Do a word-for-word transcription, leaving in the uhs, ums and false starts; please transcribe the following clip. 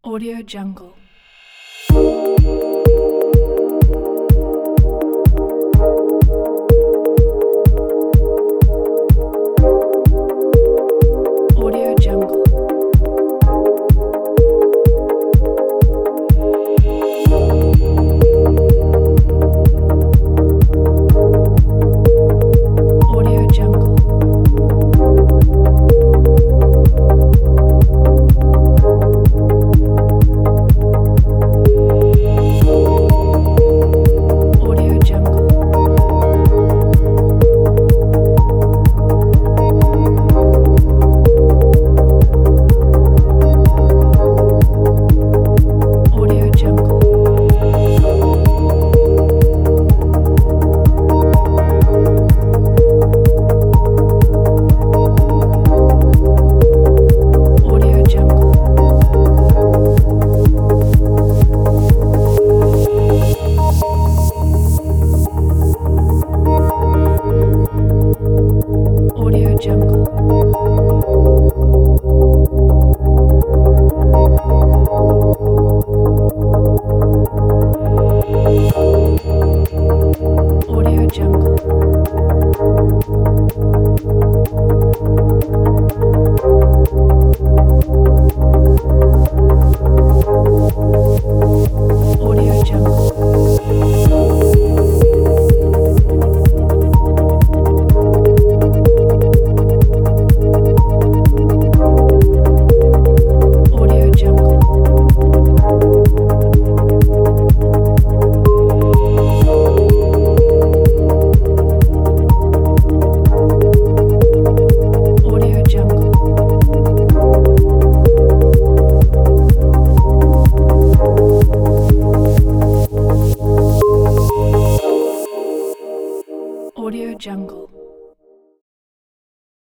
Audio Jungle. Audio Jungle. Audio Jungle. Audio Jungle. Audio Jungle. Audio Jungle. Audio Jungle. Audio Jungle. Audio Jungle. Audio Jungle. Audio Jungle. Audio Jungle.